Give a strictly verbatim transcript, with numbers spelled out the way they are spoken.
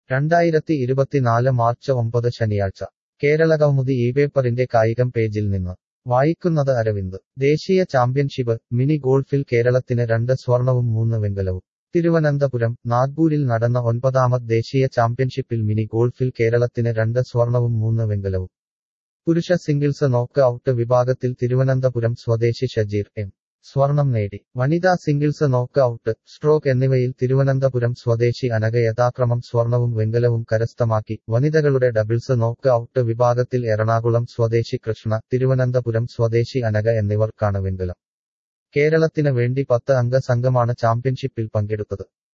രണ്ടായിരത്തി ഇരുപത്തിനാല് മാർച്ച് ഒമ്പത് ശനിയാഴ്ച കേരളകൗമുദി ഇപേപ്പറിന്റെ കായികം പേജിൽ നിന്ന് വായിക്കുന്നത് അരവിന്ദ്. ദേശീയ ചാമ്പ്യൻഷിപ്പ് മിനി ഗോൾഫിൽ കേരളത്തിന് രണ്ട് സ്വർണവും മൂന്ന് വെങ്കലവും. തിരുവനന്തപുരം നാഗ്പൂരിൽ നടന്ന ഒൻപതാമത് ദേശീയ ചാമ്പ്യൻഷിപ്പിൽ മിനി ഗോൾഫിൽ കേരളത്തിന് രണ്ട് സ്വർണവും മൂന്ന് വെങ്കലവും. പുരുഷ സിംഗിൾസ് നോക്ക് ഔട്ട് വിഭാഗത്തിൽ തിരുവനന്തപുരം സ്വദേശി ഷജീർ എം സ്വർണം നേടി. വനിതാ സിംഗിൾസ് നോക്ക് ഔട്ട്, സ്ട്രോക്ക് എന്നിവയിൽ തിരുവനന്തപുരം സ്വദേശി അനഘ യഥാക്രമം സ്വർണവും വെങ്കലവും കരസ്ഥമാക്കി. വനിതകളുടെ ഡബിൾസ് നോക്ക് ഔട്ട് വിഭാഗത്തിൽ എറണാകുളം സ്വദേശി കൃഷ്ണ, തിരുവനന്തപുരം സ്വദേശി അനഘ എന്നിവർക്കാണ് വെങ്കലം. കേരളത്തിന് വേണ്ടി പത്ത് അംഗ സംഘമാണ് ചാമ്പ്യൻഷിപ്പിൽ പങ്കെടുത്തത്.